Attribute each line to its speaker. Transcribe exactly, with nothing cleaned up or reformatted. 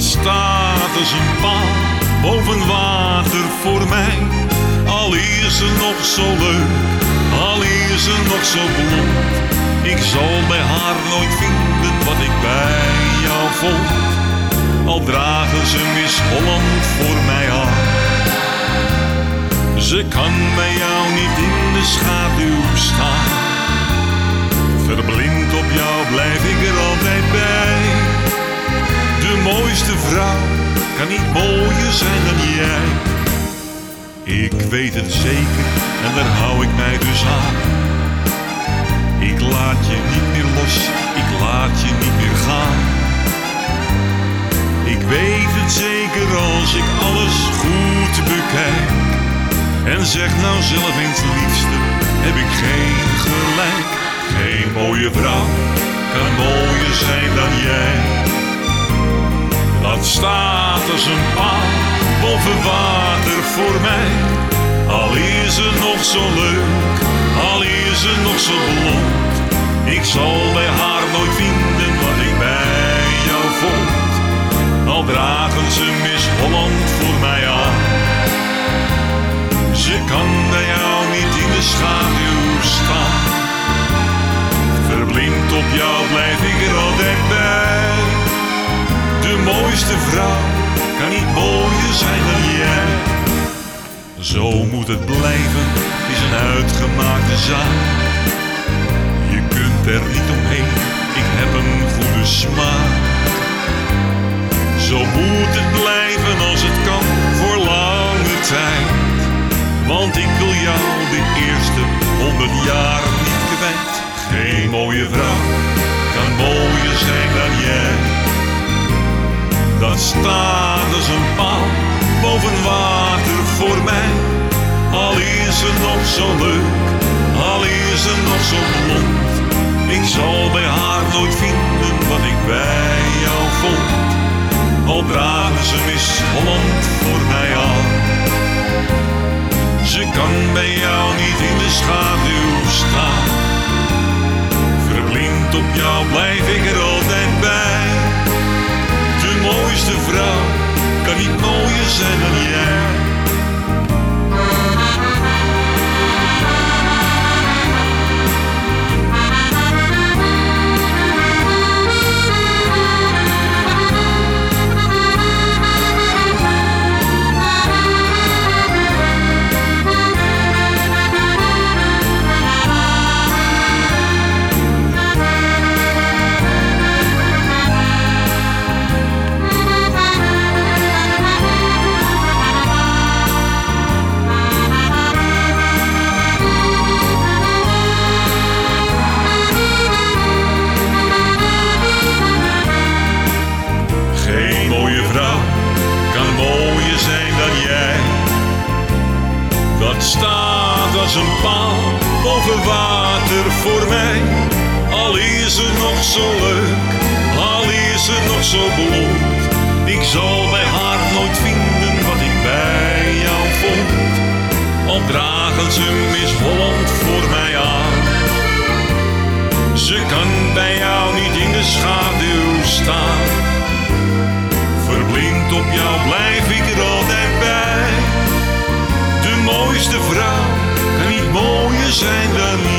Speaker 1: Dat staat als een paal boven water voor mij. Al is ze nog zo leuk, al is ze nog zo blond. Ik zal bij haar nooit vinden wat ik bij jou vond. Al dragen ze Miss Holland voor mij aan. Ze kan bij jou niet in de schaduw staan. Verblind op jou blijf ik er altijd bij. De mooiste vrouw kan niet mooier zijn dan jij. Ik weet het zeker en daar hou ik mij dus aan. Ik laat je niet meer los, ik laat je niet meer gaan. Ik weet het zeker als ik alles goed bekijk. En zeg nou zelf eens liefste, heb ik geen gelijk. Geen mooie vrouw kan mooier zijn dan jij. Dat staat als een paal boven water voor mij. Al is ze nog zo leuk, al is ze nog zo blond. Ik zal bij haar nooit vinden wat ik bij jou vond. Al dragen ze Miss Holland voor mij aan. Ze kan bij jou niet in de schaduw staan. Verblind op jou blijf ik er altijd bij. De mooiste vrouw kan niet mooier zijn dan jij. Zo moet het blijven, is een uitgemaakte zaak. Je kunt er niet omheen, ik heb een goede smaak. Zo moet het blijven als het kan voor lange tijd. Want ik wil jou de eerste honderd jaar niet kwijt. Geen mooie vrouw kan mooier zijn dan jij. Dat staat als een paal boven water voor mij. Al is ze nog zo leuk, al is ze nog zo blond. Ik zal bij haar nooit vinden wat ik bij jou vond. Al dragen ze Miss Holland voor mij aan. Ze kan bij jou niet in de schaduw staan. Verblind op jou blijf ik er altijd bij. De mooiste vrouw kan niet mooier zijn dan jij. Dat staat als een paal boven water voor mij. Al is ze nog zo leuk, al is ze nog zo blond. Ik zal bij haar nooit vinden wat ik bij jou vond. Al dragen ze Miss Holland voor mij aan. Ze kan bij jou niet in de schaduw staan. Verblind op jou blijf ik er altijd bij. De mooiste vrouw kan niet mooier zijn dan